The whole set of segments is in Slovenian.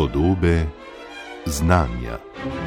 Podobe znanja.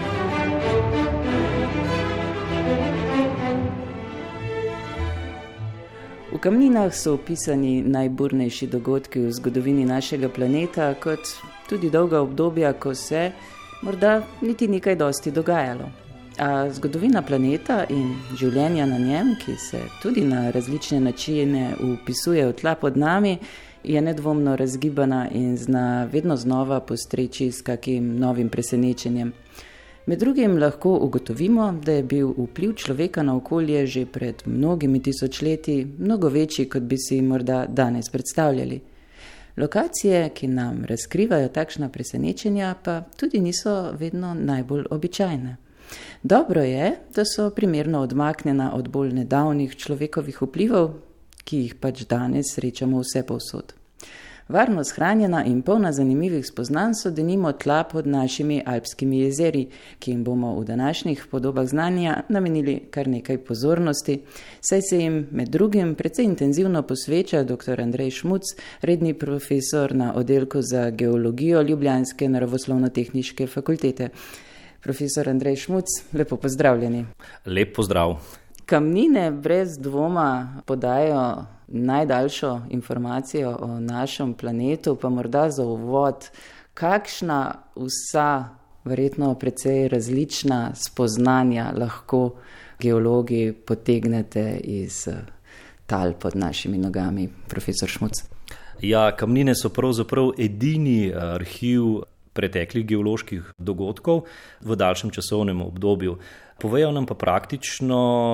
V kamninah so opisani najburnejši dogodki v zgodovini našega planeta, kot tudi dolga obdobja, ko se morda niti nekaj dosti dogajalo. A zgodovina planeta in življenja na njem, ki se tudi na različne načine vpisuje v tla pod nami, je nedvomno razgibana in zna vedno znova postreči s kakim novim presenečenjem. Med drugim lahko ugotovimo, da je bil vpliv človeka na okolje že pred mnogimi tisočletji mnogo večji, kot bi si morda danes predstavljali. Lokacije, ki nam razkrivajo takšna presenečenja, pa tudi niso vedno najbolj običajne. Dobro je, da so primerno odmaknjena od bolj nedavnih človekovih vplivov, ki jih pač danes srečamo vse povsod. Varno shranjena in polna zanimivih spoznanj so denimo tla pod našimi alpskimi jezeri, ki jim bomo v današnjih podobah znanja namenili kar nekaj pozornosti, saj se jim med drugim precej intenzivno posveča dr. Andrej Šmuc, redni profesor na oddelku za geologijo Ljubljanske naravoslovno-tehniške fakultete. Profesor Andrej Šmuc, lepo pozdravljeni. Lep pozdrav. Kamnine brez dvoma podajo najdaljšo informacijo o našem planetu, pa morda za uvod, kakšna vsa, verjetno precej različna spoznanja lahko geologi potegnete iz tal pod našimi nogami, profesor Šmuc. Ja, kamnine so pravzaprav edini arhiv preteklih geoloških dogodkov v daljšem časovnem obdobju. Povejo nam pa praktično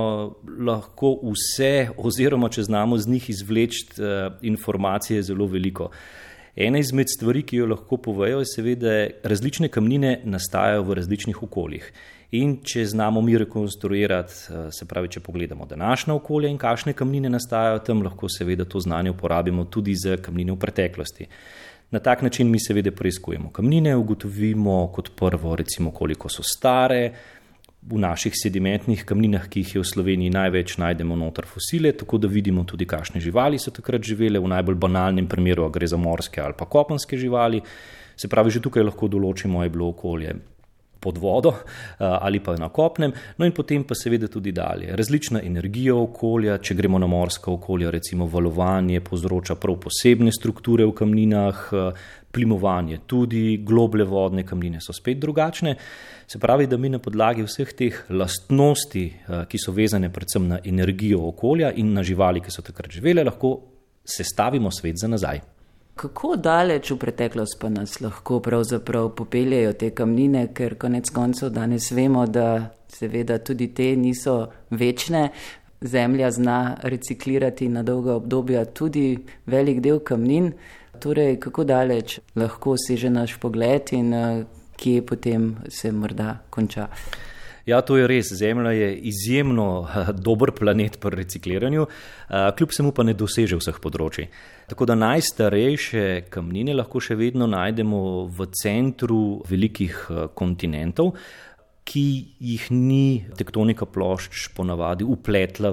lahko vse, oziroma če znamo z njih izvleči informacije zelo veliko. Ena izmed stvari, ki jo lahko povejo, je seveda, različne kamnine nastajajo v različnih okoljih. In če znamo mi rekonstruirati, se pravi, če pogledamo današnja okolja in kakšne kamnine nastajajo tam, lahko seveda to znanje uporabimo tudi za kamnine v preteklosti. Na tak način mi seveda preiskujemo kamnine, ugotovimo kot prvo recimo koliko so stare. V naših sedimentnih kamninah, ki jih je v Sloveniji največ, najdemo noter fosile, tako da vidimo tudi, kakšne živali so takrat živele. V najbolj banalnem primeru gre za morske ali pa kopenske živali. Se pravi, že tukaj lahko določimo, je bilo okolje pod vodo ali pa na kopnem. No in potem pa seveda tudi dalje. Različna energija okolja, če gremo na morska okolja, recimo valovanje povzroča prav posebne strukture v kamninah, plimovanje tudi, globlje vodne kamnine so spet drugačne. Se pravi, da mi na podlagi vseh teh lastnosti, ki so vezane predvsem na energijo okolja in na živali, ki so takrat živele, lahko sestavimo svet za nazaj. Kako daleč v preteklost pa nas lahko pravzaprav popeljejo te kamnine, ker konec koncev danes vemo, da seveda tudi te niso večne. Zemlja zna reciklirati na dolga obdobja tudi velik del kamnin. Torej, kako daleč lahko seže naš pogled in kje potem se morda konča? Ja, to je res. Zemlja je izjemno dober planet pri recikliranju, kljub vsemu pa ne doseže vseh področij. Tako da najstarejše kamnine lahko še vedno najdemo v centru velikih kontinentov, ki jih ni tektonika plošč ponavadi upletla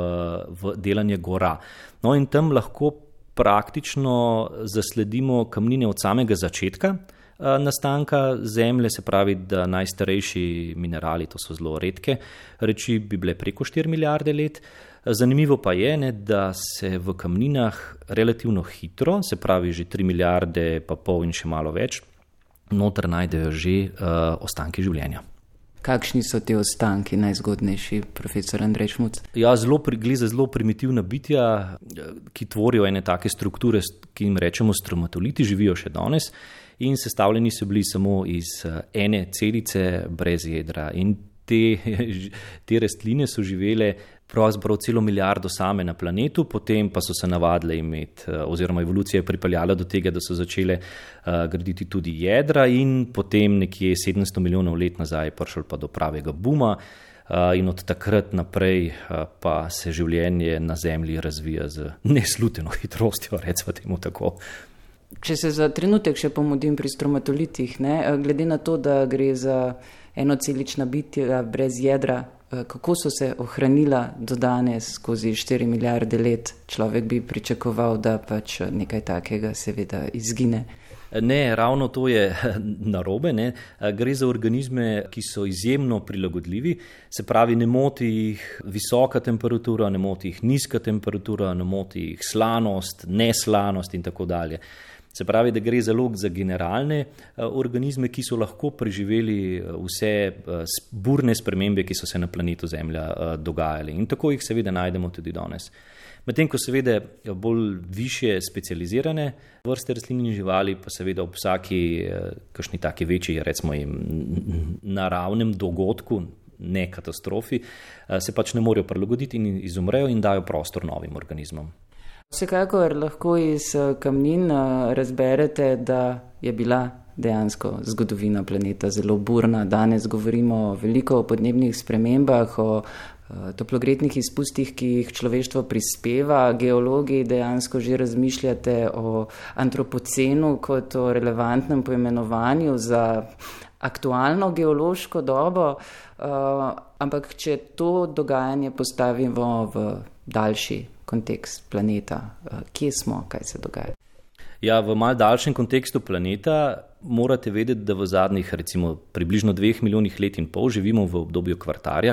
v delanje gora. No in tam lahko praktično zasledimo kamnine od samega začetka nastanka Zemlje, se pravi, da najstarejši minerali, to so zelo redke reči, bi bile preko 4 milijarde let. Zanimivo pa je, da se v kamninah relativno hitro, se pravi že 3 milijarde pa pol in še malo več, noter najdejo že ostanki življenja. Kakšni so te ostanki najzgodnejši, profesor Andrej Šmuc? Ja, gre za zelo primitivna bitja, ki tvorijo ene take strukture, ki jim rečemo stromatoliti, živijo še danes in sestavljeni so bili samo iz ene celice brez jedra. In te rastline so živele pravzaprav celo milijardo same na planetu, potem pa so se navadile imeti, oziroma evolucija je pripeljala do tega, da so začele graditi tudi jedra in potem nekje 700 milijonov let nazaj je prišel pa do pravega buma in od takrat naprej pa se življenje na Zemlji razvija z nesluteno hitrostjo, recimo temu tako. Če se za trenutek še pomodim pri stromatolitih, glede na to, da gre za enocelična bitja brez jedra, kako so se ohranila do danes skozi 4 milijarde let, človek bi pričakoval, da pač nekaj takega seveda izgine. Ne, ravno to je narobe. Ne. Gre za organizme, ki so izjemno prilagodljivi, se pravi, ne moti jih visoka temperatura, ne moti jih nizka temperatura, ne moti jih slanost, neslanost in tako dalje. Se pravi, da gre zelo za generalne organizme, ki so lahko preživeli vse burne spremembe, ki so se na planetu Zemlja dogajale. In tako jih seveda najdemo tudi danes. Medtem ko seveda bolj višje specializirane vrste rastlin in živali, pa seveda ob vsaki kakšni taki večji, recimo naravnem dogodku, ne katastrofi, se pač ne morejo prilagoditi in izumrejo in dajo prostor novim organizmom. Vsekakor lahko iz kamnin razberete, da je bila dejansko zgodovina planeta zelo burna. Danes govorimo veliko o podnebnih spremembah, o toplogrednih izpustih, ki jih človeštvo prispeva. Geologi dejansko že razmišljate o antropocenu kot o relevantnem poimenovanju za aktualno geološko dobo, ampak če to dogajanje postavimo v daljši kontekst planeta, kje smo, kaj se dogaja? Ja, v mal daljšem kontekstu planeta morate vedeti, da v zadnjih recimo približno 2 milijonih let in pol živimo v obdobju kvartarja,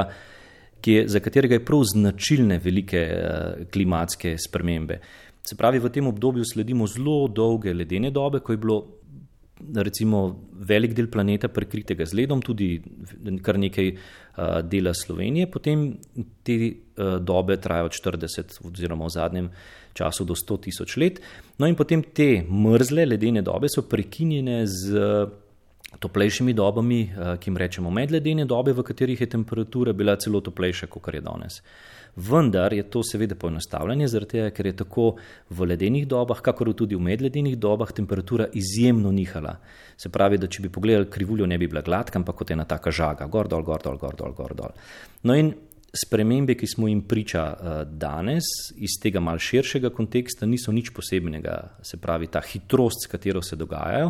za katerega je prav značilne velike klimatske spremembe. Se pravi, v tem obdobju sledimo zelo dolge ledene dobe, ko je bilo recimo velik del planeta prekritega z ledom, tudi kar nekaj dela Slovenije, potem te dobe trajajo od 40 oziroma v zadnjem času do 100 tisoč let. No in potem te mrzle ledene dobe so prekinjene z toplejšimi dobami, ki jim rečemo medledene dobe, v katerih je temperatura bila celo toplejša, kot je danes. Vendar je to seveda poenostavljanje, zaradi tega, ker je tako v ledenih dobah, kakor tudi v medledenih dobah temperatura izjemno nihala. Se pravi, da če bi pogledali krivuljo, ne bi bila gladka, ampak kot ena taka žaga, gor dol, gor dol, gor dol, gor dol. No in spremembe, ki smo jim priča danes, iz tega mal širšega konteksta, niso nič posebnega. Se pravi, ta hitrost, s katero se dogajajo,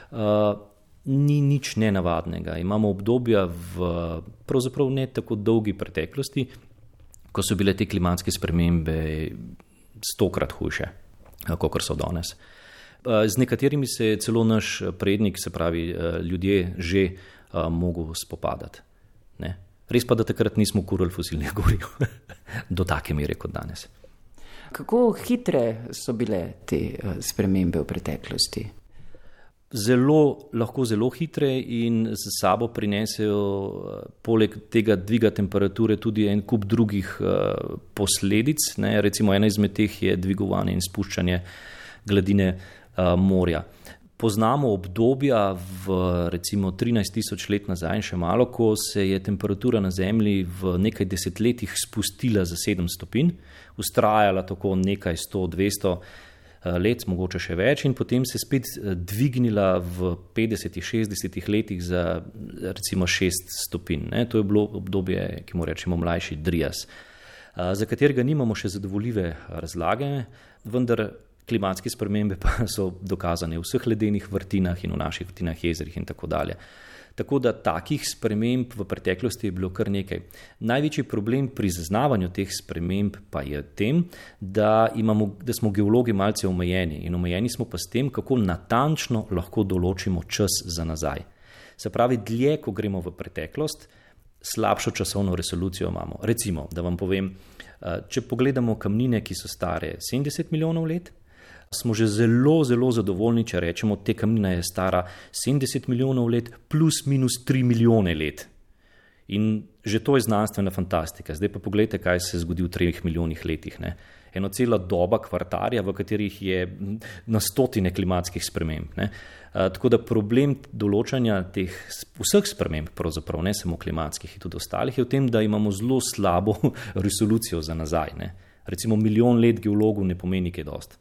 ni nič nenavadnega. Imamo obdobja v pravzaprav ne tako dolgi preteklosti, ko so bile te klimatske spremembe 100-krat hujše, kakor so danes. Z nekaterimi se je celo naš prednik, se pravi ljudje, že mogel spopadati. Ne? Res pa, da takrat nismo kurili fosilnih goriv do take mere kot danes. Kako hitre so bile te spremembe v preteklosti? Lahko zelo hitre in z sabo prinesejo poleg tega dviga temperature tudi en kup drugih posledic. Ne? Recimo ena izmed teh je dvigovanje in spuščanje gladine morja. Poznamo obdobja v recimo 13 tisoč let nazaj in še malo, ko se je temperatura na Zemlji v nekaj desetletjih spustila za 7 stopinj, vztrajala tako nekaj 100-200 let, mogoče še več, in potem se spet dvignila v 50-60 letih za recimo 6 stopinj. Ne? To je bilo obdobje, ki mu rečemo mlajši Drias, za katerega nimamo še zadovoljive razlage, vendar klimatske spremembe pa so dokazane v vseh ledenih vrtinah in v naših vrtinah, jezerih in tako dalje. Tako da takih sprememb v preteklosti je bilo kar nekaj. Največji problem pri zaznavanju teh sprememb pa je v tem, da smo geologi malce omejeni in omejeni smo pa s tem, kako natančno lahko določimo čas za nazaj. Se pravi, dlje, ko gremo v preteklost, slabšo časovno resolucijo imamo. Recimo, da vam povem, če pogledamo kamnine, ki so stare 70 milijonov let, smo že zelo, zelo zadovoljni, če rečemo, te kamnina je stara 70 milijonov let plus minus 3 milijone let. In že to je znanstvena fantastika. Zdaj pa pogledajte, kaj se zgodi v 3 milijonih letih. Ne? Eno cela doba kvartarja, v katerih je na stotine klimatskih sprememb. Ne? Tako da problem določanja teh vseh sprememb, pravzaprav ne samo klimatskih in tudi ostalih, je v tem, da imamo zelo slabo resolucijo za nazaj. Ne? Recimo 1 milijon let geologov ne pomeni kaj dosti.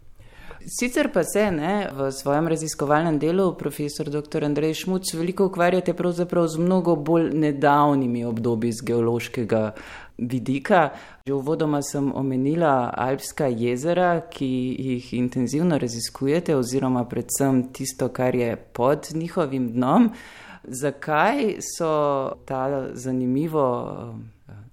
Sicer pa se v svojem raziskovalnem delu, profesor dr. Andrej Šmuc, veliko ukvarjate pravzaprav z mnogo bolj nedavnimi obdobji z geološkega vidika. Že uvodoma sem omenila alpska jezera, ki jih intenzivno raziskujete, oziroma predvsem tisto, kar je pod njihovim dnom. Zakaj so ta zanimivo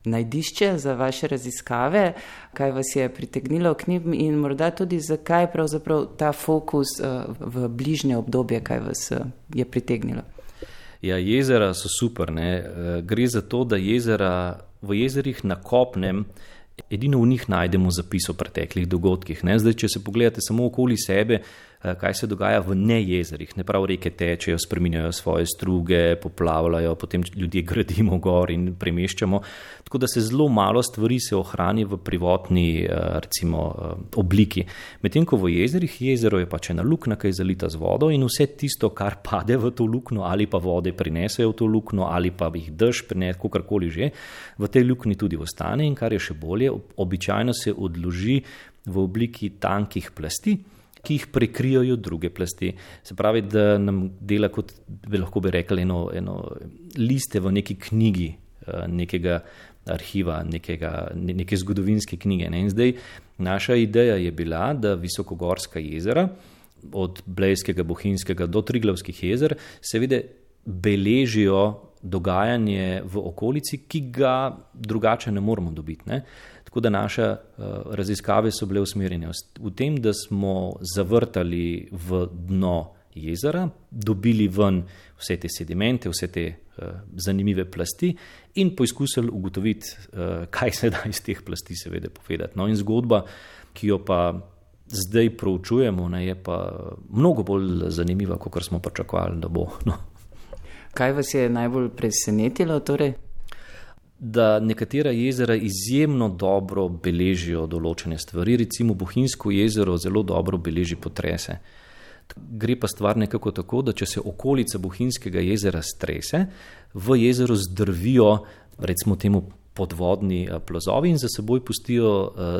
najdišče za vaše raziskave, kaj vas je pritegnilo k njim in morda tudi zakaj pravzaprav ta fokus v bližnje obdobje, kaj vas je pritegnilo. Ja, jezera so super, ne. Gre za to, da v jezerih na kopnem edino v njih najdemo zapis o preteklih dogodkih. Ne. Zdaj, če se pogledate samo okoli sebe, kaj se dogaja v nejezerih, ne prav reke tečejo, spreminjajo svoje struge, poplavljajo, potem ljudje gradimo gor in premeščamo. Tako da se zelo malo stvari se ohrani v prvotni, recimo, obliki. Medtem ko v jezerih, jezero je pač ena luknja, ki je zalita z vodo in vse tisto, kar pade v to luknjo ali pa vode prinesejo v to luknjo ali pa jih dež prinese, kakorkoli že, v tej luknji tudi ostane in kar je še bolje, običajno se odloži v obliki tankih plasti, ki jih prekrijajo druge plasti. Se pravi, da nam dela, kot bi lahko rekli, eno liste v neki knjigi, nekega arhiva, neke zgodovinske knjige. Ne? In zdaj naša ideja je bila, da visokogorska jezera, od Blejskega, Bohinjskega do Triglavskih jezer, seveda beležijo dogajanje v okolici, ki ga drugače ne moremo dobiti. Ne? Tako da naše raziskave so bile usmerjene v tem, da smo zavrtali v dno jezera, dobili ven vse te sedimente, vse te zanimive plasti in poizkusili ugotoviti, kaj se da iz teh plasti seveda povedati. No, in zgodba, ki jo pa zdaj proučujemo, ne, je pa mnogo bolj zanimiva, kot smo pričakovali, da bo. No. Kaj vas je najbolj presenetilo torej? Da nekatera jezera izjemno dobro beležijo določene stvari, recimo Bohinjsko jezero zelo dobro beleži potrese. Gre pa stvar nekako tako, da če se okolica Bohinjskega jezera strese, v jezeru zdrvijo, recimo temu, podvodni plazovi in za seboj pustijo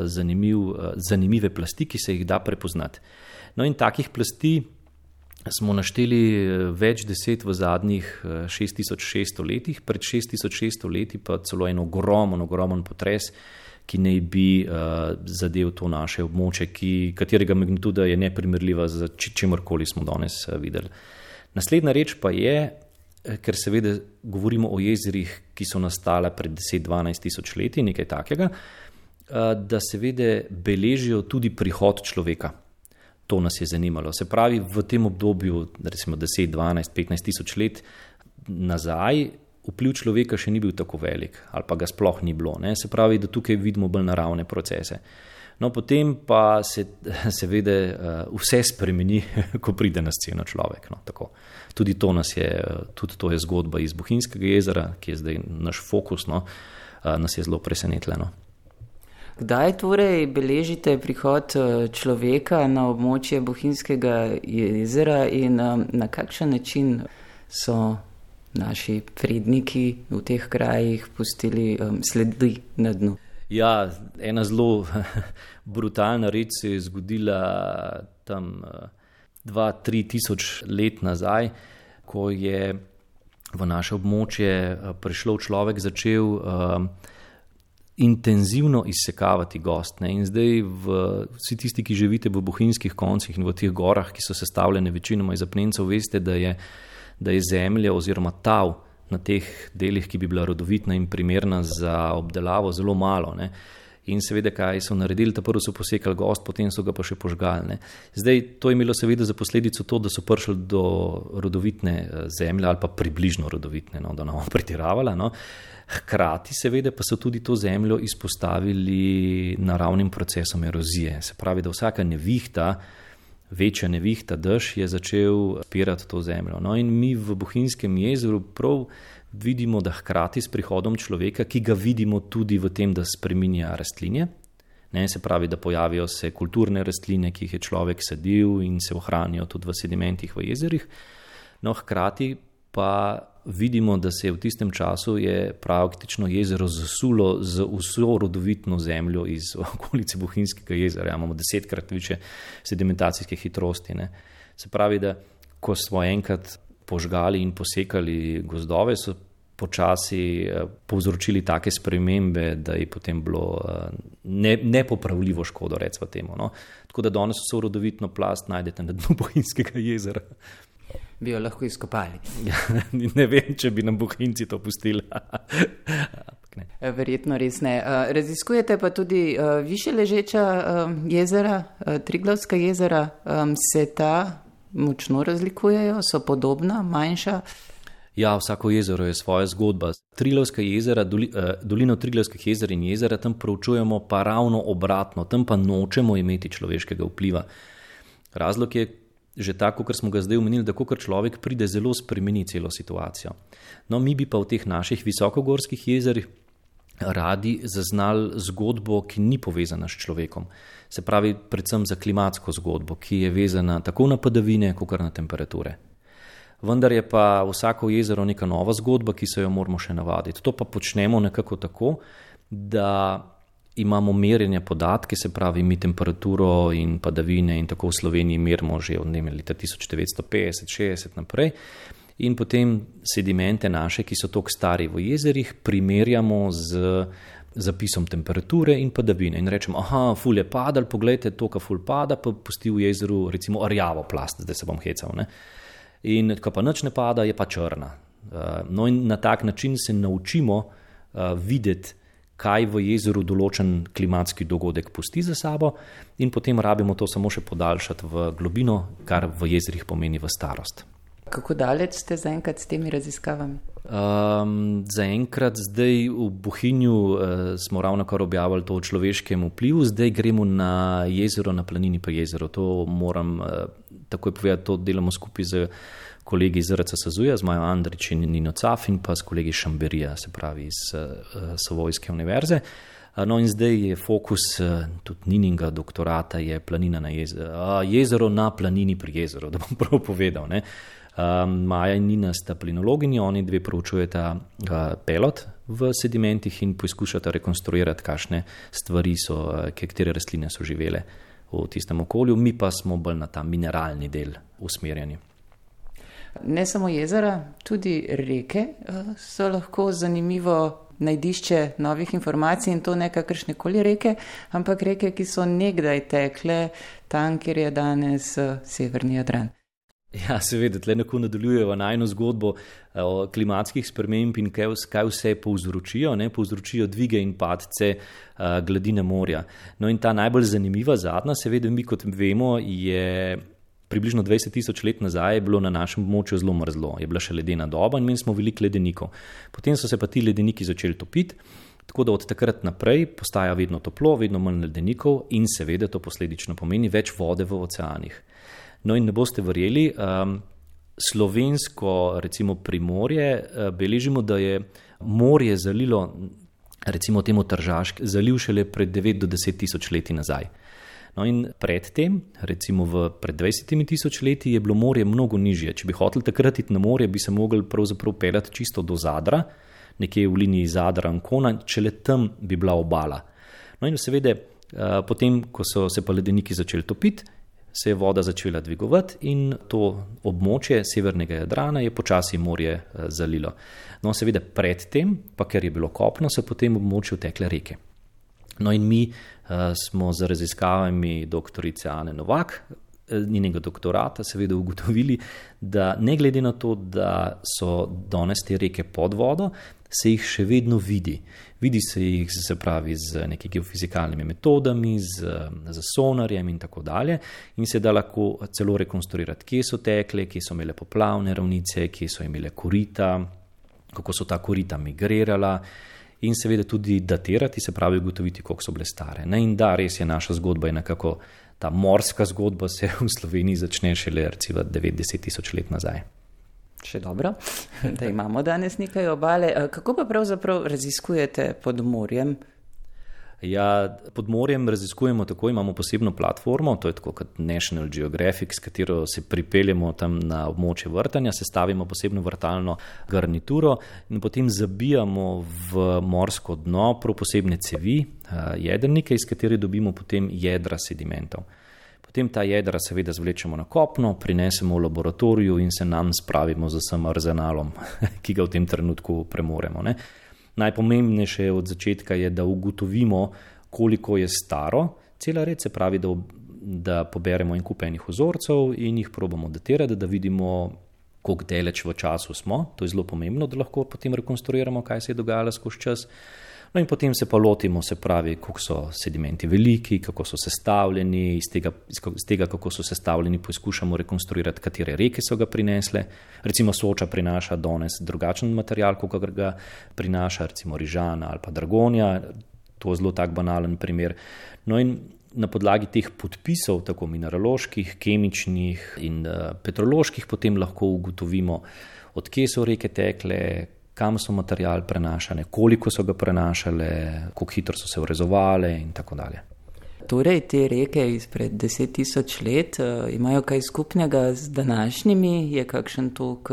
zanimive plasti, ki se jih da prepoznati. No in takih plasti smo našteli več deset v zadnjih 6600 letih, pred 6600 leti pa celo en ogromen potres, ki naj bi zadev to naše območje, katerega magnituda je neprimerljiva z čemorkoli smo danes videli. Naslednja reč pa je, ker seveda govorimo o jezerih, ki so nastala pred 10-12 tisoč leti, nekaj takega, da seveda beležijo tudi prihod človeka. To nas je zanimalo. Se pravi, v tem obdobju, recimo 10, 12, 15 tisoč let nazaj, vpliv človeka še ni bil tako velik, ali pa ga sploh ni bilo. Ne? Se pravi, da tukaj vidimo bolj naravne procese. No, potem pa se seveda vse spremeni, ko pride na sceno človek. No, tako. Tudi to je zgodba iz Bohinjskega jezera, ki je zdaj naš fokus, no, nas je zelo presenetilo. Kdaj torej beležite prihod človeka na območje Bohinjskega jezera in na kakšen način so naši predniki v teh krajih pustili sledi na dnu? Ja, ena zelo brutalna reč se je zgodila tam 2-3 tisoč let nazaj, ko je v naše območje prišel človek, začel intenzivno izsekavati gost. Ne? In zdaj vsi tisti, ki živite v bohinjskih koncih in v teh gorah, ki so sestavljene večinoma iz apnencev, veste, da je zemlja oziroma tav na teh delih, ki bi bila rodovitna in primerna za obdelavo, zelo malo. Ne? In seveda, kaj so naredili, prvo so posekali gost, potem so ga pa še požgali. Ne? Zdaj, to je imelo seveda za posledico to, da so prišli do rodovitne zemlje ali pa približno rodovitne, no, da ne bomo pretiravala. No? Hkrati seveda pa so tudi to zemljo izpostavili naravnim procesom erozije. Se pravi, da vsaka nevihta, večja nevihta, dež je začel spirati to zemljo. No in mi v Bohinjskem jezeru prav vidimo, da hkrati s prihodom človeka, ki ga vidimo tudi v tem, da spreminja rastlinje, ne, se pravi, da pojavijo se kulturne rastline, ki jih je človek sadil in se ohranijo tudi v sedimentih v jezerih, no hkrati pa vidimo, da se je v tistem času je praktično jezero zasulo z vso rodovitno zemljo iz okolice Bohinjskega jezera. Imamo 10-krat više sedimentacijske hitrosti. Ne. Se pravi, da ko smo enkrat požgali in posekali gozdove, so počasi povzročili take spremembe, da je potem bilo nepopravljivo škodo, recimo temu. No. Tako da danes vso rodovitno plast najdete na dnu Bohinjskega jezera. Bi jo lahko izkopali. Ja, ne vem, če bi nam Bohinjci to pustili. Ne. Verjetno res ne. Raziskujete pa tudi više ležeča jezera, Triglavska jezera. Se ta močno razlikujejo, so podobna, manjša? Ja, vsako jezero je svoja zgodba. Triglavska jezera, dolino Triglavskih jezer in jezera, tam proučujemo pa ravno obratno, tam pa nočemo imeti človeškega vpliva. Razlog je že tako, ker smo ga zdaj omenili, da kakor človek pride, zelo spremeni celo situacijo. No, mi bi pa v teh naših visokogorskih jezerih radi zaznali zgodbo, ki ni povezana s človekom. Se pravi, predvsem za klimatsko zgodbo, ki je vezana tako na padavine, kakor na temperature. Vendar je pa vsako jezero neka nova zgodba, ki se jo moramo še navaditi. To pa počnemo nekako tako, da imamo merjenje podatke, se pravi, mi temperaturo in padavine in tako v Sloveniji merimo že od leta 1950-60 naprej in potem sedimente naše, ki so toliko stari v jezerih, primerjamo z zapisom temperature in padavine in rečemo, aha, ful je padal, poglejte, toka ful pada, pa pusti v jezeru recimo rjavo plast, zdaj se bom hecal, ne. In ko pa nič ne pada, je pa črna. No in na tak način se naučimo videti, kaj v jezeru določen klimatski dogodek pusti za sabo in potem rabimo to samo še podaljšati v globino, kar v jezerih pomeni v starost. Kako daleč ste zaenkrat s temi raziskavami? Zaenkrat zdaj v Bohinju smo ravnokar objavili to o človeškem vplivu, zdaj gremo na jezero, na planini pri jezeru. To moram takoj povedati, to delamo skupaj z kolegi iz RC SAZU-ja, z Majo Andrić in Nino Caf in pa s kolegi Šamberija, se pravi iz Savojske univerze. No in zdaj je fokus tudi Nininga doktorata je planina na jezero na planini pri jezeru, da bom prav povedal, ne. Maja in Nina sta plinologinji, oni dve proučujeta pelot v sedimentih in poskušata rekonstruirati, kakšne stvari so, katere rastline so živele v tistem okolju, mi pa smo bolj na ta mineralni del usmerjeni. Ne samo jezera, tudi reke so lahko zanimivo najdišče novih informacij in to ne kakršnekoli reke, ampak reke, ki so nekdaj tekle tam, kjer je danes severni Jadran. Ja, seveda, tle nekako nadaljujejo najino zgodbo o klimatskih sprememb in kaj vse povzročijo, ne, povzročijo dvige in padce gladine morja. No in ta najbolj zanimiva zadnja, seveda mi kot vemo, je približno 20.000 let nazaj je bilo na našem območju zelo mrzlo, je bila še ledena doba in imeli smo veliko ledenikov. Potem so se pa ti ledeniki začeli topiti, tako da od takrat naprej postaja vedno toplo, vedno manj ledenikov in seveda to posledično pomeni več vode v oceanih. No in ne boste verjeli, slovensko recimo Primorje beležimo, da je morje zalilo recimo temu Tržaški zaliv šele pred 9 do 10.000 leti nazaj. No in predtem, recimo pred 20.000 leti je bilo morje mnogo nižje. Če bi hoteli takrat iti na morje, bi se mogli pravzaprav peljati čisto do Zadra, nekje v liniji Zadra-Ancona, šele tam bi bila obala. No in seveda potem, ko so se pa ledeniki začeli topiti, se je voda začela dvigovati in to območje severnega Jadrana je počasi morje zalilo. No seveda predtem, pa ker je bilo kopno, so po tem območju tekle reke. No in mi smo z raziskavami doktorice Ane Novak, njenega doktorata, seveda ugotovili, da ne glede na to, da so danes te reke pod vodo, se jih še vedno vidi. Vidi se jih, se pravi, z nekimi geofizikalnimi metodami, z sonarjem in tako dalje in se da lahko celo rekonstruirati, kje so tekle, kje so imele poplavne ravnice, kje so imele korita, kako so ta korita migrirala in seveda tudi datirati, se pravi ugotoviti, koliko so bile stare. Ne? In da, res je, naša zgodba je nekako, ta morska zgodba se v Sloveniji začne šele recimo 90.000 let nazaj. Še dobro, da imamo danes nekaj obale. Kako pa pravzaprav raziskujete pod morjem? Ja, pod morjem raziskujemo tako, imamo posebno platformo, to je tako kot National Geographic, s katero se pripeljemo tam na območje vrtanja, sestavimo posebno vrtalno garnituro in potem zabijamo v morsko dno prav posebne cevi, jedrnike, iz katerih dobimo potem jedra sedimentov. Potem ta jedra seveda zvlečemo na kopno, prinesemo v laboratoriju in se nam spravimo z vsem arzenalom, ki ga v tem trenutku premoremo, ne. Najpomembnejše od začetka je, da ugotovimo, koliko je staro cela red, se pravi, da poberemo en kup enih vzorcev in jih probamo datirati, da vidimo, koliko daleč v času smo. To je zelo pomembno, da lahko potem rekonstruiramo, kaj se je dogajalo skozi čas. No in potem se pa lotimo, se pravi, kako so sedimenti veliki, kako so sestavljeni, iz tega, kako so sestavljeni, poskušamo rekonstruirati, katere reke so ga prinesle. Recimo Soča prinaša danes drugačen material, kot ga prinaša recimo Rižana ali pa Dragonja. To je zelo tak banalen primer. No in na podlagi teh podpisov, tako mineraloških, kemičnih in petroloških, potem lahko ugotovimo, od kje so reke tekle, kam so material prenašane, koliko so ga prenašale, koliko hitro so se vrezovale in tako dalje. Torej, te reke izpred 10.000 let imajo kaj skupnega z današnjimi? Je kakšen tok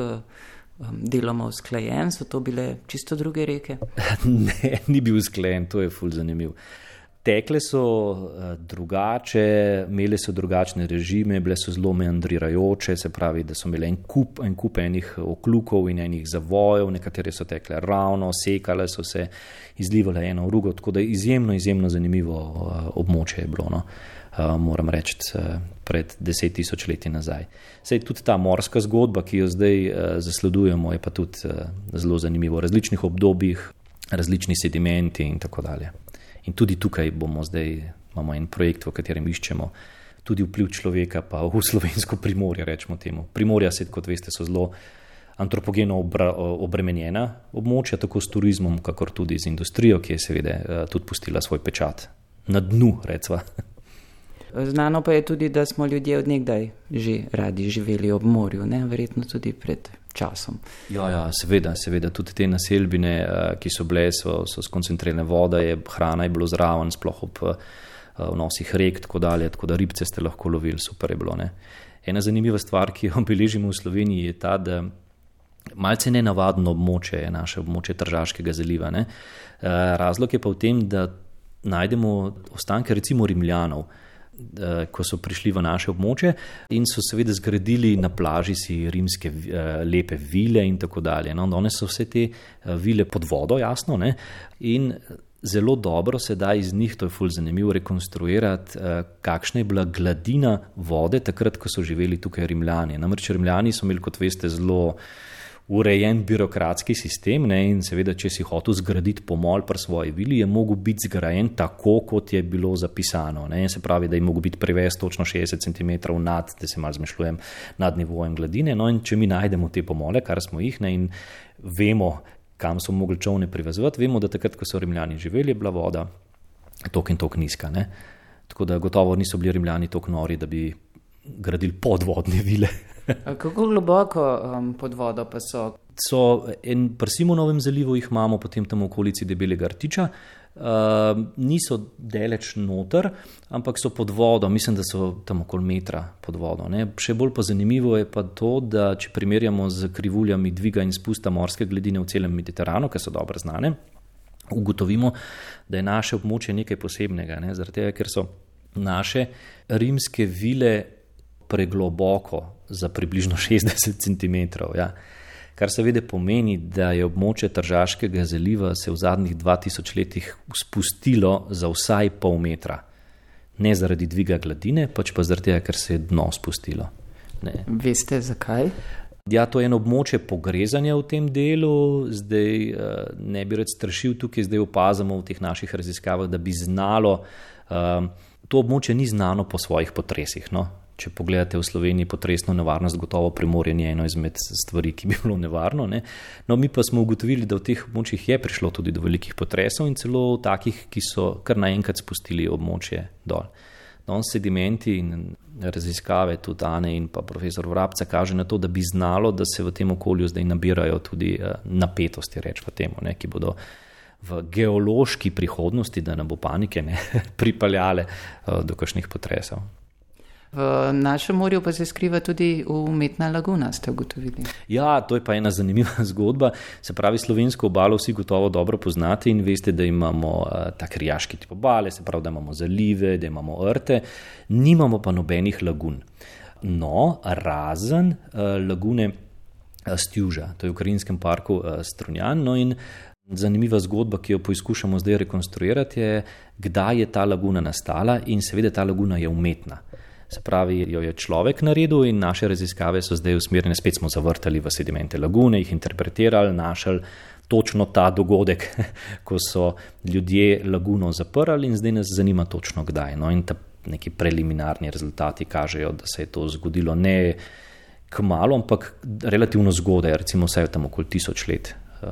deloma usklajen? So to bile čisto druge reke? Ne, ni bil usklajen, to je ful zanimiv. Tekle so drugače, imele so drugačne režime, bile so zelo meandrirajoče, se pravi, da so imele en kup enih oklukov in enih zavojev, nekatere so tekle ravno, sekale so se, izlivale eno v drugo, tako da izjemno zanimivo območje je bilo, no. Moram reči, pred 10.000 leti nazaj. Sej tudi ta morska zgodba, ki jo zdaj zasledujemo, je pa tudi zelo zanimivo v različnih obdobjih, različni sedimenti in tako dalje. In tudi tukaj imamo en projekt, v katerem iščemo tudi vpliv človeka pa v slovensko Primorje, rečemo temu. Primorja, kot veste, so zelo antropogeno obremenjena območja, tako s turizmom, kakor tudi z industrijo, ki je seveda tudi pustila svoj pečat na dnu, recva. Znano pa je tudi, da smo ljudje od nekdaj že radi živeli ob morju, ne? Verjetno tudi pred časom. Ja, seveda, tudi te naselbine, ki so bile, so skoncentrirane vode, hrana je bilo zraven, sploh ob vnosih rek, tako da ribce ste lahko lovili, super je bilo, ne. Ena zanimiva stvar, ki jo beležimo v Sloveniji, je ta, da malce nenavadno območje je naše območje Tržaškega zaliva, ne. Razlog je pa v tem, da najdemo ostanke recimo Rimljanov, ko so prišli v naše območje in so seveda zgradili na plaži si rimske lepe vile in tako dalje. No, danes so vse te vile pod vodo, jasno, ne? In zelo dobro se da iz njih, to je ful zanimivo, rekonstruirati, kakšna je bila gladina vode takrat, ko so živeli tukaj Rimljani. Namreč Rimljani so imeli, kot veste, zelo urejen birokratski sistem, ne, in seveda, če si hotel zgraditi pomol pri svoji vili, je mogel biti zgrajen tako, kot je bilo zapisano. Ne. Se pravi, da je mogel biti privez točno 60 cm nad, da se malo zmešljujem, nad nivojem gladine. No in če mi najdemo te pomole, kar smo jih, ne, in vemo, kam so mogli čovne privezovati, vemo, da takrat, ko so Rimljani živeli, je bila voda tok in tok nizka. Ne. Tako da gotovo niso bili Rimljani tok nori, da bi gradili podvodne vile. Kako globoko pod vodo pa so? Pri Simonovem zalivu jih imamo, potem tam v okolici Debelega rtiča. Niso daleč noter, ampak so pod vodo, mislim, da so tam okoli metra pod vodo. Ne. Še bolj pa zanimivo je pa to, da če primerjamo z krivuljami dviga in spusta morske gladine v celem Mediteranu, ki so dobro znane, ugotovimo, da je naše območje nekaj posebnega, ne, zaradi tega, ker so naše rimske vile pregloboko za približno 60 cm, ja. Kar seveda pomeni, da je območje Tržaškega zaliva se v zadnjih 2000 letih spustilo za vsaj pol metra. Ne zaradi dviga gladine, pač pa zaradi tega, ker se je dno spustilo. Ne. Veste, zakaj? Ja, to je eno območje pogrezanja v tem delu, zdaj ne bi rad strašil, tukaj zdaj opazamo v teh naših raziskavah, da bi znalo, to območje ni znano po svojih potresih, no. Če pogledate v Sloveniji potresno nevarnost, gotovo Primorje je eno izmed stvari, ki bi bilo nevarno, ne. No, mi pa smo ugotovili, da v teh območjih je prišlo tudi do velikih potresov in celo takih, ki so kar naenkrat spustili območje dol. Danes sedimenti in raziskave tudi Ane in pa profesor Vrabca kaže na to, da bi znalo, da se v tem okolju zdaj nabirajo tudi napetosti, rečemo temu, ne, ki bodo v geološki prihodnosti, da ne bo panike, ne, pripeljale do kakšnih potresov. V našem morju pa se skriva tudi umetna laguna, ste ugotovili? Ja, to je pa ena zanimiva zgodba. Se pravi, slovensko obalo vsi gotovo dobro poznate in veste, da imamo tak rijaški tip obale, se pravi, da imamo zalive, da imamo rte, nimamo pa nobenih lagun. No, razen lagune Stjuža, to je v Krajinskem parku Strunjan. No in zanimiva zgodba, ki jo poizkušamo zdaj rekonstruirati, je, kdaj je ta laguna nastala in seveda ta laguna je umetna. Se pravi, jo je človek naredil in naše raziskave so zdaj usmerjene, spet smo zavrtali v sedimente lagune, jih interpretirali, našli točno ta dogodek, ko so ljudje laguno zaprli in zdaj nas zanima točno kdaj. No, in neki preliminarni rezultati kažejo, da se je to zgodilo ne kmalu, ampak relativno zgodaj, recimo vsaj tam okoli 1000 let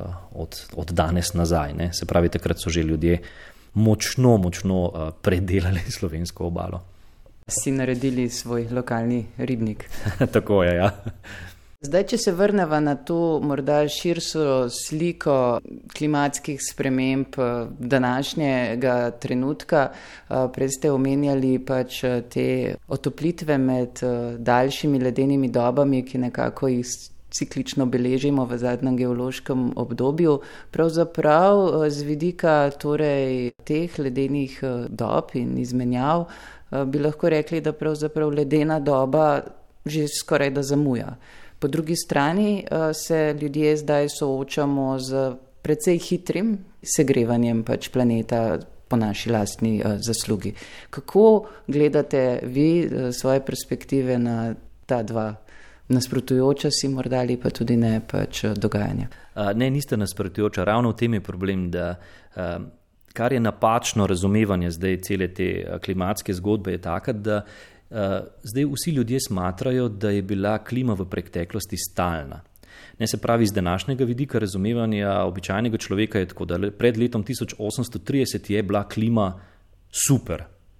od danes nazaj. Ne. Se pravi, takrat so že ljudje močno predelali slovensko obalo. Si naredili svoj lokalni ribnik. Tako je, ja. Zdaj, če se vrneva na to morda širšo sliko klimatskih sprememb današnjega trenutka, prej ste omenjali pač te otoplitve med daljšimi ledenimi dobami, ki nekako jih ciklično beležimo v zadnjem geološkem obdobju. Pravzaprav z vidika torej teh ledenih dob in izmenjav bi lahko rekli, da pravzaprav ledena doba že skoraj da zamuja. Po drugi strani se ljudje zdaj soočamo z precej hitrim segrevanjem pač planeta po naši lastni zaslugi. Kako gledate vi svoje perspektive na ta dva nasprotujoča si morda ali pa tudi ne pač dogajanja? Ne, niste nasprotujoča. Ravno v tem je problem, da kar je napačno razumevanje zdaj cele te klimatske zgodbe je taka, da zdaj vsi ljudje smatrajo, da je bila klima v preteklosti stalna. Ne, se pravi, z današnjega vidika razumevanja običajnega človeka je tako, da pred letom 1830 je bila klima super,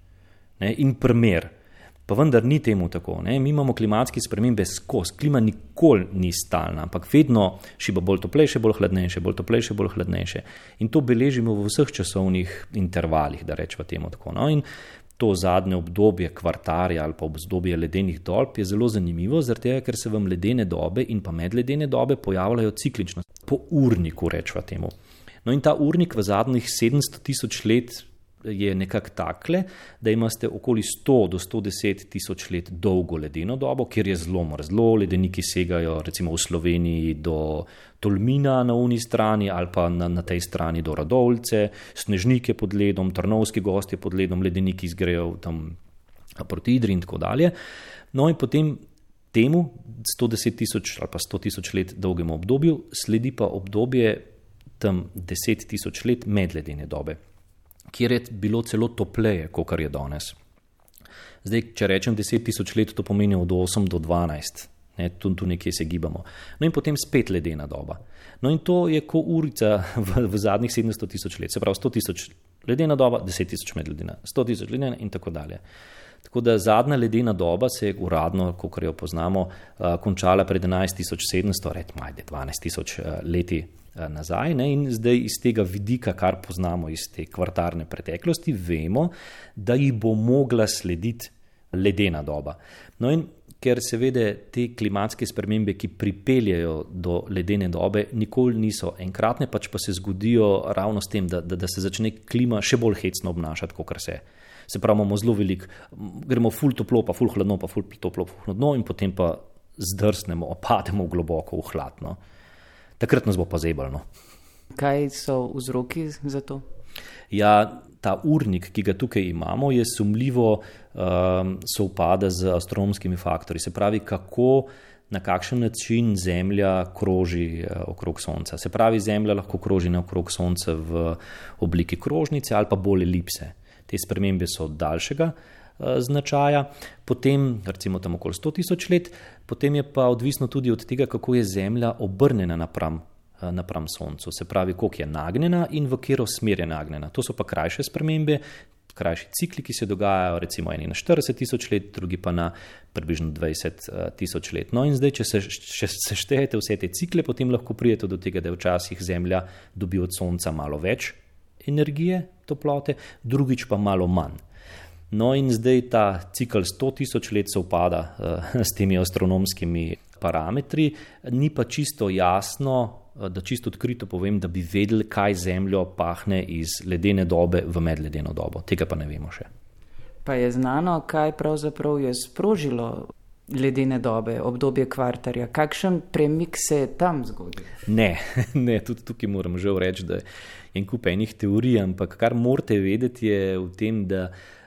ne, in primer. Pa vendar ni temu tako. Ne. Mi imamo klimatske spremembe skozi. Klima nikoli ni stalna, ampak vedno šiba bolj toplejše, bolj hladnejše, bolj toplejše, bolj hladnejše. In to beležimo v vseh časovnih intervalih, da rečemo temu tako. No. In to zadnje obdobje kvartarja ali pa obdobje ledenih dob je zelo zanimivo, zaradi tega, ker se vam ledene dobe in pa medledene dobe pojavljajo ciklično, po urniku rečemo temu. No in ta urnik v zadnjih 700 tisoč let je nekako takle, da imate okoli 100 do 110 tisoč let dolgo ledeno dobo, kjer je zelo mrzlo, ledeniki segajo recimo v Sloveniji do Tolmina na uni strani ali pa na tej strani do Radovljice, snežnike pod ledom, Trnovski gostje pod ledom, ledeniki zgrejo tam proti Idri in tako dalje. No in potem temu 110 tisoč ali pa 100 tisoč let dolgemu obdobju sledi pa obdobje tam 10 tisoč let medledene dobe, kjer je bilo celo topleje, kot je danes. Zdaj, če rečem 10 tisoč let, to pomeni od 8 do 12. Ne, tu nekje se gibamo. No in potem spet ledena doba. No in to je ko urica v zadnjih 700 tisoč let. Se pravi 100 tisoč ledena doba, 10 tisoč medledena, 100 tisoč ledena in tako dalje. Tako da zadnja ledena doba se je uradno, kot jo poznamo, končala pred 11.700, recimo 12.000 leti nazaj, ne? In zdaj iz tega vidika, kar poznamo iz te kvartarne preteklosti, vemo, da jih bo mogla slediti ledena doba. No in ker seveda te klimatske spremembe, ki pripeljajo do ledene dobe, nikoli niso enkratne, pač pa se zgodijo ravno s tem, da se začne klima še bolj hecno obnašati, kot se. Se pravi, imamo zelo veliko, gremo ful toplo, pa ful hladno, pa ful toplo, ful hladno in potem pa zdrsnemo, opademo globoko v hladno. Takrat nas bo pa zebalo. Kaj so vzroki za to? Ja, ta urnik, ki ga tukaj imamo, je sumljivo sovpada z astronomskimi faktorji. Se pravi, na kakšen način Zemlja kroži okrog Sonca. Se pravi, Zemlja lahko kroži okrog Sonca v obliki krožnice ali pa bolj elipse. Te spremembe so daljšega značaja, potem recimo tam okoli 100 tisoč let, potem je pa odvisno tudi od tega, kako je Zemlja obrnjena napram Soncu, se pravi, koliko je nagnjena in v katero smer je nagnjena. To so pa krajše spremembe, krajši cikli, ki se dogajajo, recimo eni na 40 tisoč let, drugi pa na približno 20 tisoč let. No in zdaj, če seštejete vse te cikle, potem lahko pridete do tega, da je včasih Zemlja dobi od Sonca malo več energije, toplote, drugič pa malo manj. No in zdaj ta cikl 100 tisoč let se upada s temi astronomskimi parametri, ni pa čisto jasno, da čisto odkrito povem, da bi vedeli, kaj Zemljo pahne iz ledene dobe v medledeno dobo. Tega pa ne vemo še. Pa je znano, kaj pravzaprav je sprožilo ledene dobe, obdobje kvartarja? Kakšen premik se je tam zgodil? Ne, tudi tukaj moram že reči, da je en kup enih teorij, ampak kar morate vedeti je v tem, da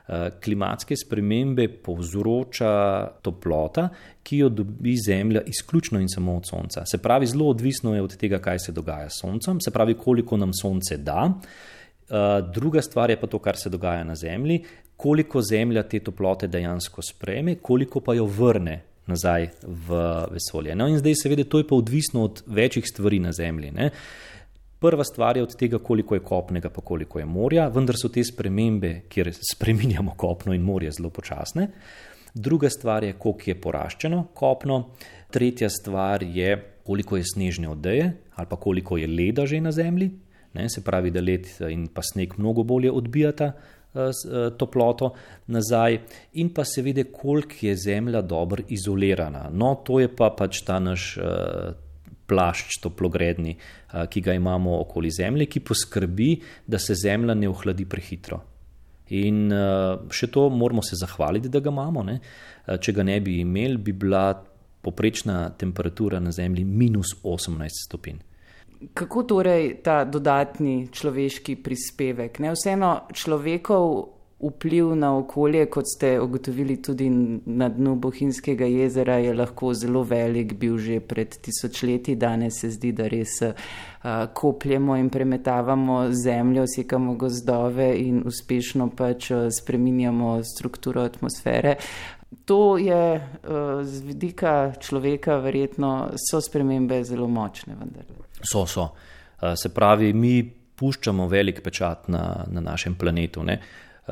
Klimatske spremembe povzroča toplota, ki jo dobi Zemlja izključno in samo od Sonca. Se pravi, zelo odvisno je od tega, kaj se dogaja s Soncem, se pravi, koliko nam Sonce da. Druga stvar je pa to, kar se dogaja na Zemlji, koliko Zemlja te toplote dejansko sprejme, koliko pa jo vrne nazaj v vesolje. No in zdaj seveda to je pa odvisno od večjih stvari na Zemlji, ne. Prva stvar je od tega, koliko je kopnega, pa koliko je morja, vendar so te spremembe, kjer spreminjamo kopno in morje, zelo počasne. Druga stvar je, koliko je poraščeno kopno. Tretja stvar je, koliko je snežne odeje ali pa koliko je leda že na Zemlji. Ne, se pravi, da led in pa sneg mnogo bolje odbijata toploto nazaj. In pa seveda, koliko je Zemlja dobro izolirana. No, to je pa pač ta naš plašč toplogredni, ki ga imamo okoli Zemlje, ki poskrbi, da se Zemlja ne ohladi prehitro. In še to moramo se zahvaliti, da ga imamo. Ne? Če ga ne bi imeli, bi bila poprečna temperatura na Zemlji -18 stopinj. Kako torej ta dodatni človeški prispevek? Ne? Vseeno človekov vpliv na okolje, kot ste ugotovili tudi na dnu Bohinjskega jezera, je lahko zelo velik, bil že pred tisočletji. Danes se zdi, da res kopljemo in premetavamo zemljo, sekamo gozdove in uspešno pač spreminjamo strukturo atmosfere. To je z vidika človeka verjetno so spremembe zelo močne, vendar. So. Se pravi, mi puščamo velik pečat na našem planetu, ne.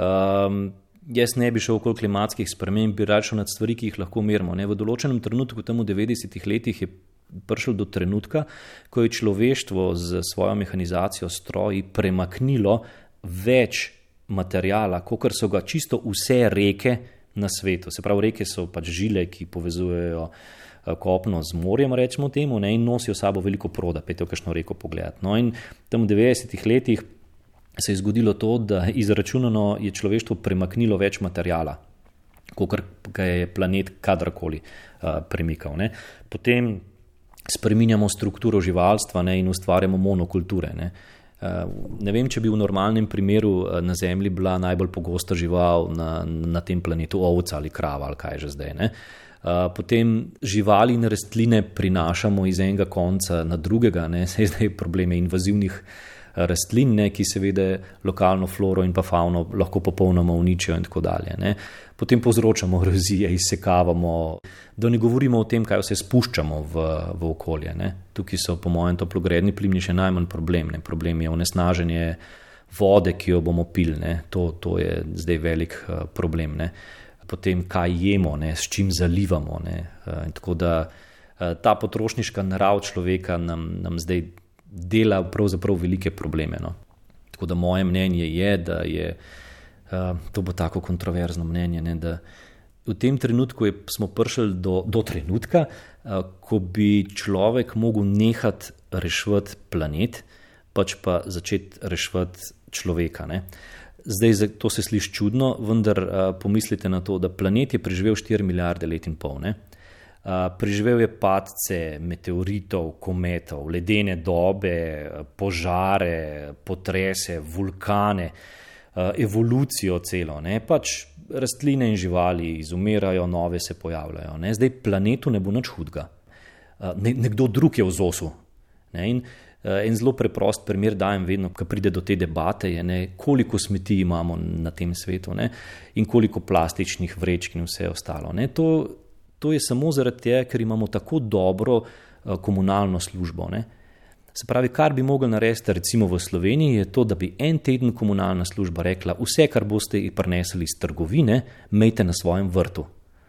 Jaz ne bi šel okoli klimatskih sprememb, bi rad šel nad stvari, ki jih lahko merimo. V določenem trenutku, tam v 90-ih letih, je prišlo do trenutka, ko je človeštvo z svojo mehanizacijo, stroji premaknilo več materijala, kakor so ga čisto vse reke na svetu. Se pravi, reke so pač žile, ki povezujejo kopno z morjem, rečemo temu, ne, in nosijo sabo veliko proda, pejte v kakšno reko pogledati. No in tam v 90-ih letih se je zgodilo to, da izračunano je človeštvo premaknilo več materijala, kakor ga je planet kadarkoli premikal. Ne. Potem spreminjamo strukturo živalstva, ne, in ustvarjamo monokulture. Ne. Ne vem, če bi v normalnem primeru na Zemlji bila najbolj pogosta žival na tem planetu ovca ali krava ali kaj že zdaj. Ne. Potem živali in rastline prinašamo iz enega konca na drugega, ne. Saj zdaj probleme invazivnih rastlin, ne, ki seveda lokalno floro in pa fauno lahko popolnoma uničijo in tako dalje. Ne. Potem povzročamo erozije, izsekavamo, da ne govorimo o tem, kaj vse spuščamo v okolje. Ne. Tukaj so po mojem toplogredni plini še najmanj problem. Ne. Problem je onesnaženje vode, ki jo bomo pili. Ne. To je zdaj velik problem. Ne. Potem kaj jemo, ne, s čim zalivamo. Ne. In tako da ta potrošniška narav človeka nam zdaj dela pravzaprav velike probleme. No. Tako da moje mnenje je, da je, to bo tako kontroverzno mnenje, ne, da v tem trenutku smo prišli do trenutka, ko bi človek mogel nehati reševati planet, pač pa začeti reševati človeka. Ne. Zdaj, to se sliši čudno, vendar pomislite na to, da planet je preživel 4 milijarde let in pol, ne. Preživel je padce meteoritov, kometov, ledene dobe, požare, potrese, vulkane, evolucijo celo. Ne? Pač rastline in živali izumirajo, nove se pojavljajo. Ne? Zdaj planetu ne bo nič hudega. Nekdo drug je v zosu. Ne? In en zelo preprost primer dajem vedno, ko pride do te debate, je, ne, koliko smeti imamo na tem svetu, ne? In koliko plastičnih vrečk in vse ostalo. Ne? To je samo zaradi tega, ker imamo tako dobro komunalno službo. Ne? Se pravi, kar bi mogli narediti recimo v Sloveniji, je to, da bi en teden komunalna služba rekla, vse, kar boste prinesli iz trgovine, imejte na svojem vrtu.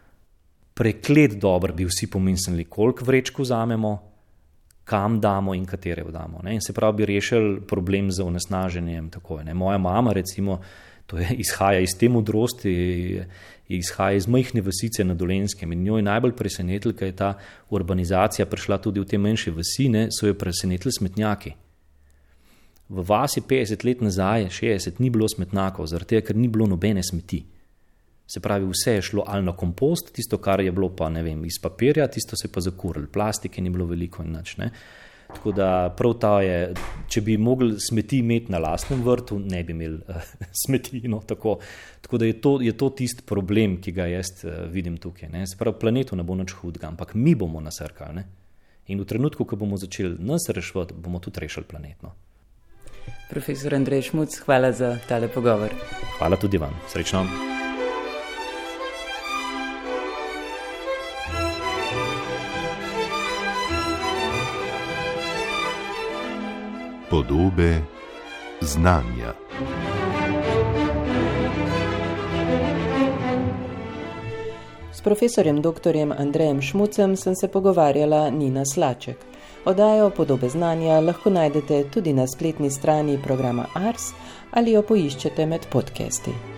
Preklet dobro bi vsi pomislili, koliko vrečk vzamemo, kam damo in katere damo. Ne? In se pravi, bi rešili problem z onesnaženjem. Tako, ne? Moja mama recimo, to izhaja iz te modrosti, izhaja iz majhne vasice na Dolenjskem in njo je najbolj presenetilo, ker je ta urbanizacija prišla tudi v te manjše vasi, ne, so jo presenetili smetnjaki. V vasi 50 let nazaj, 60, ni bilo smetnjakov, zaradi tega, ker ni bilo nobene smeti. Se pravi, vse je šlo ali na kompost, tisto, kar je bilo pa, ne vem, iz papirja, tisto se pa zakurili, plastike ni bilo veliko in nič. Ne. Tako da prav ta je, če bi mogli smeti imeti na lastnem vrtu, ne bi imeli smeti. No, tako da je to tisti problem, ki ga jaz vidim tukaj. Ne. Se pravi, planetu ne bo nič hudega, ampak mi bomo nasrkali. Ne. In v trenutku, ko bomo začeli nas reševati, bomo tudi rešili planet. No. Profesor Andrej Šmuc, hvala za tale pogovor. Hvala tudi vam. Srečno. Podobe znanja. S profesorjem dr. Andrejem Šmucem sem se pogovarjala Nina Slaček. Oddajo Podobe znanja lahko najdete tudi na spletni strani programa Ars ali jo poiščete med podcasti.